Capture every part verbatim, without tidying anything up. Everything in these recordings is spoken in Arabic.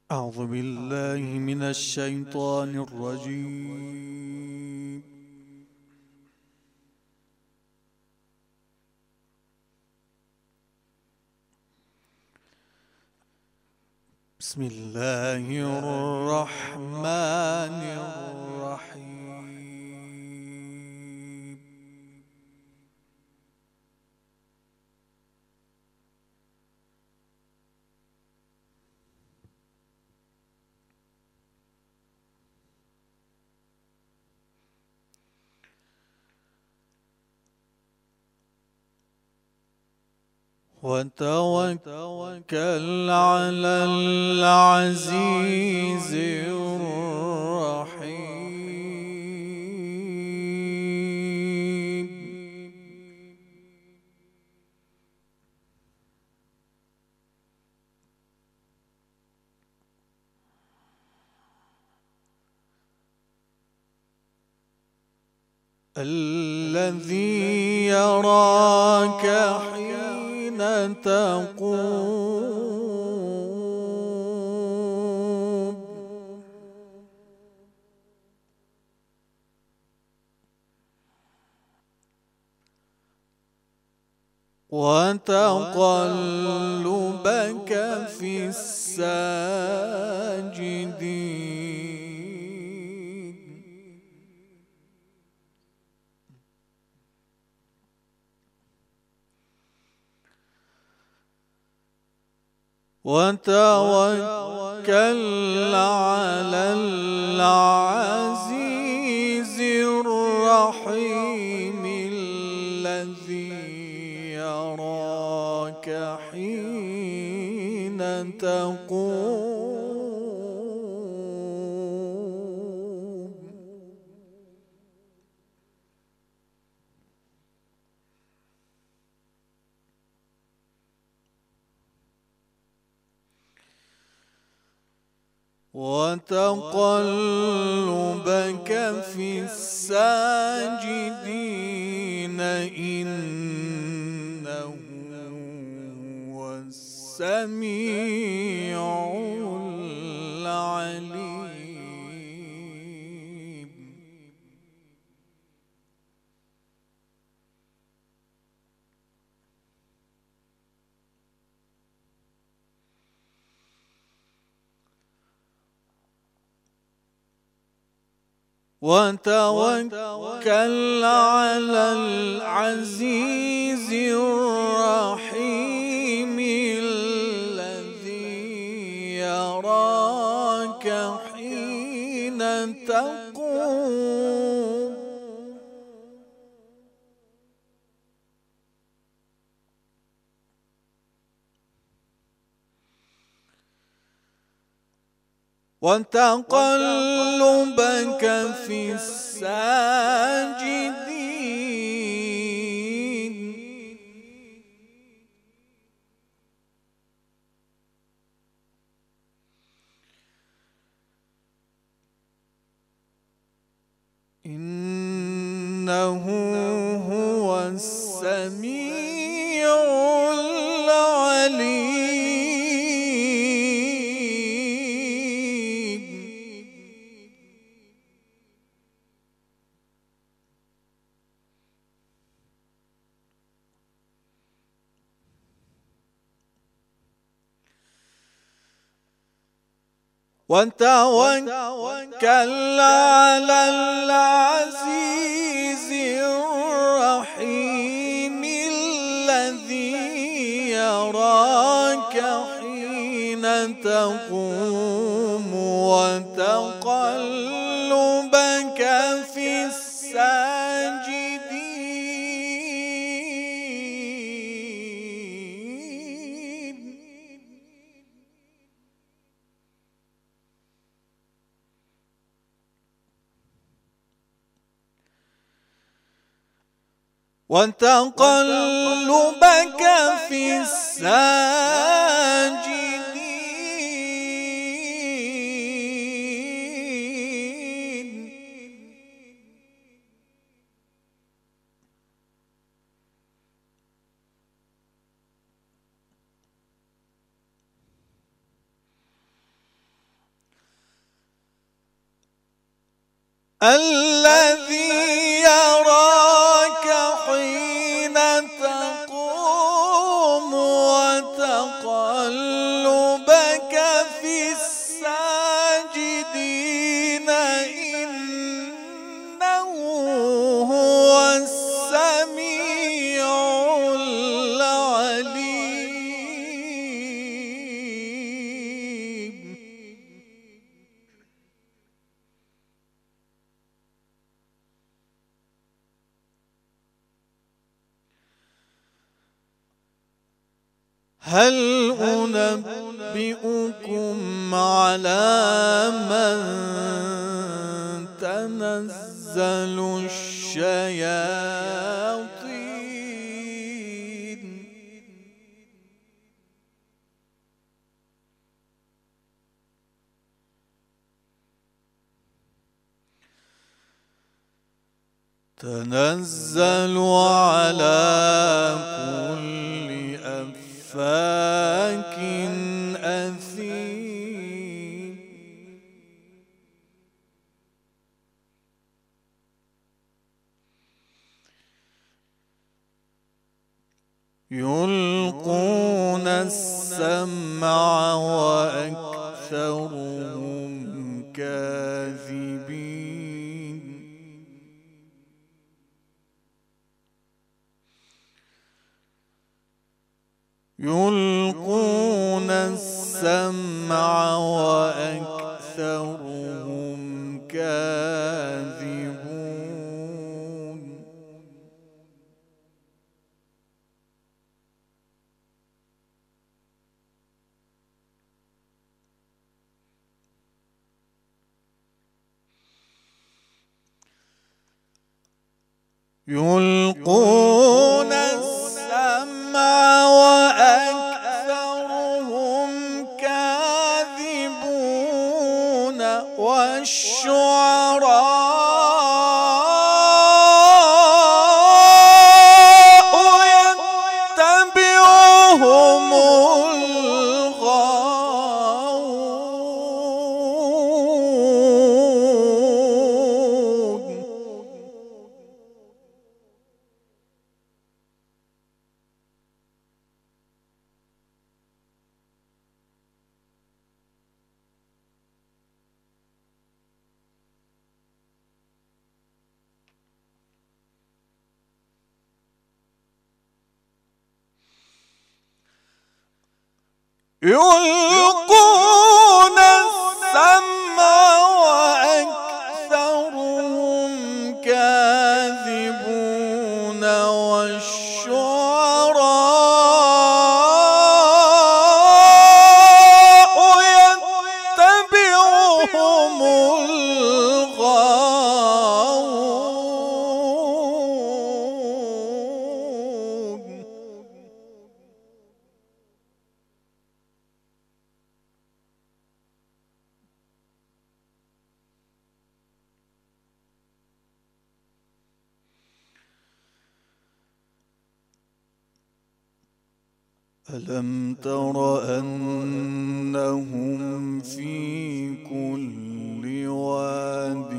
أعوذ بالله من الشيطان الرجيم. بسم الله الرحمن الرحيم. وتوكل على العزيز الرحيم. الذي يراك حين تقوم وتقلبك في الساجدين. وتوكل على العزيز الرحيم الذي يراك حين تقوم وتقلبك في الساجدين إنه هو السميع العليم. وتوكل على العزيز الرحيم الذي يراك حين تقوم وتقلبك في الساجدين إنه هو السميع العليم. وتوكل على العزيز الرحيم الذي يراك حين تقوم وتقلبك في الساجدين وتقلبك في الساجدين الذي يراك حين تقوم وتقلبك في الساجدين إنه هو السميع العليم. هل أنبئكم على من تنزل الشياطين؟ تنزل على كل أفاك أثيم. يلقون السمع وأكثرهم كاذبين. يلقون السمع وأكثرهم كاذبون. يلقون السمع وأكثرهم كاذبون والشعراء يتبعهم الغاوون. يلقون السمع وأكثرهم كاذبون والشعراء يتبعهم الغاوون. ألم تر أنهم في كل واد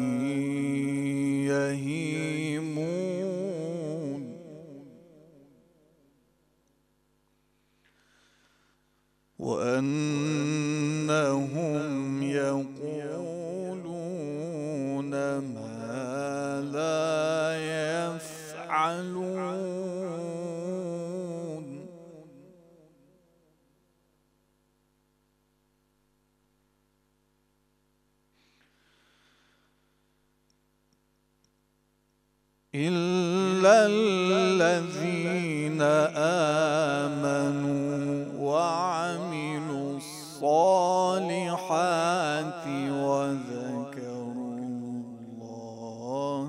يهيمون وأنهم يقولون ما لا يفعلون. إلا الذين آمنوا وعملوا الصالحات وذكروا الله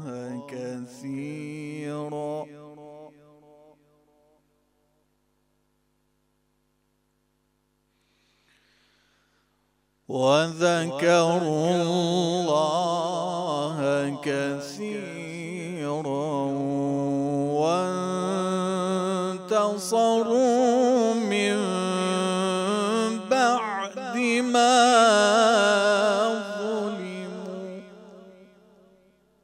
كثيرا وذكروا الله كثيرا وانتصروا من بعد ما ظلموا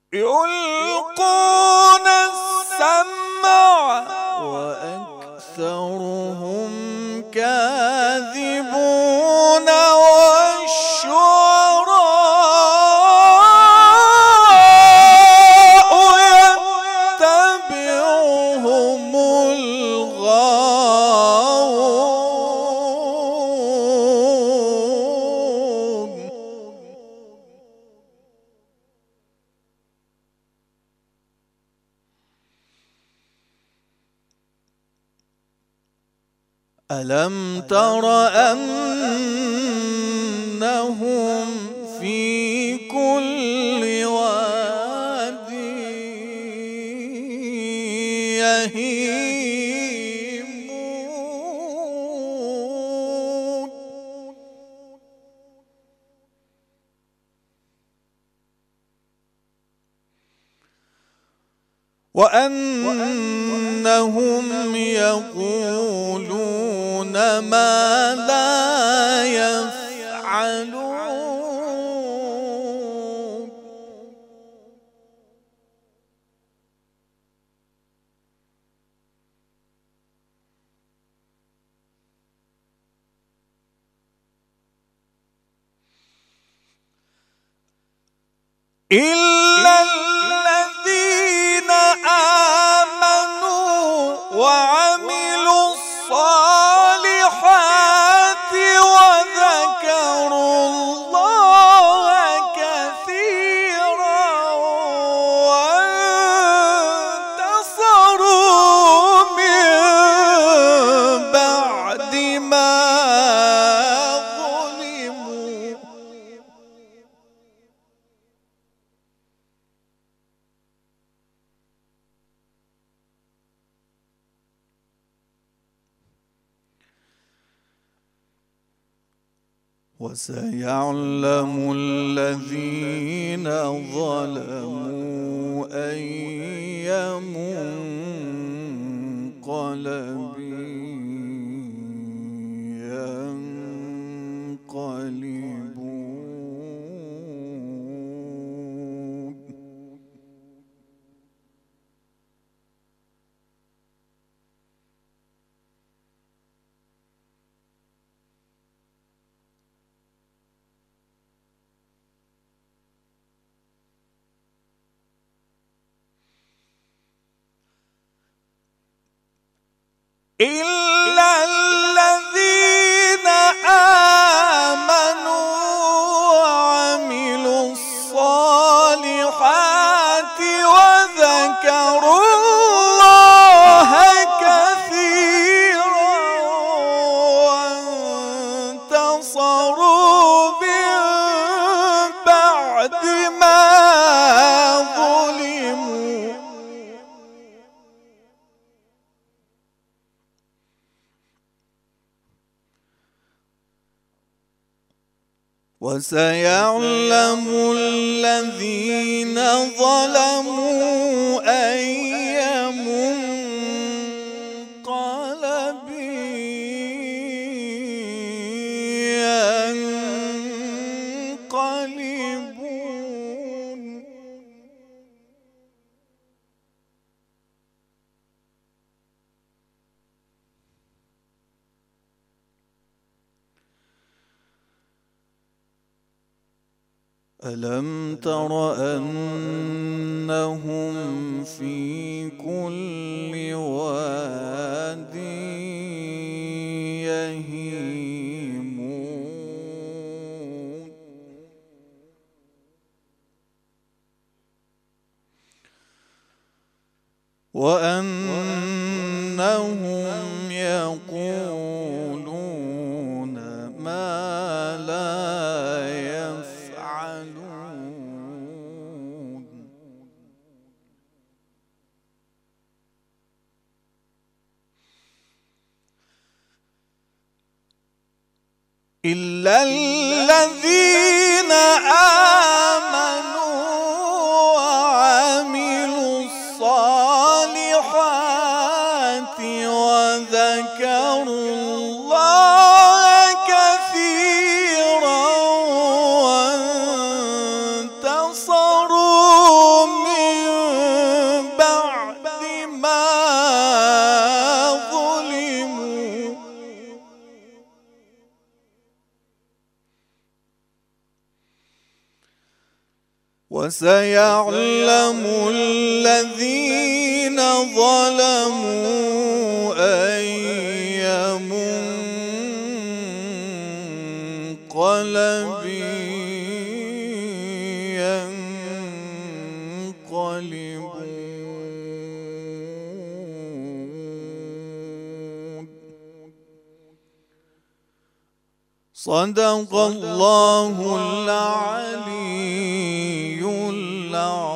يلقون السمع وأكثرهم كاذبون والشعراء يتبعهم الغاوون. ألم تر أنهم في كل واد يهيمون وأنهم يقولون ما لا يفعلون. إلا الذين آمنوا وعملوا الصالحات وذكروا الله كثيرا وانتصروا من بعد ما ظلموا. وسيعلم الذين ظلموا أي منقلب ينقلبون. إلا الذين آمنوا وعملوا الصالحات وذكروا الله كثيرا وانتصروا من بعد ما ظلموا. وسيعلم الذين ظلموا أي منقلب ينقلبون. ألم تر أنهم في كل واد يهيمون وأنهم يقولون ما لا يفعلون. إلا الذين آمنوا وعملوا الصالحات وذكروا الله كثيرا وانتصروا وسيعلم الذين ظلموا أي منقلب ينقلبون. صدق الله العلي العظيم.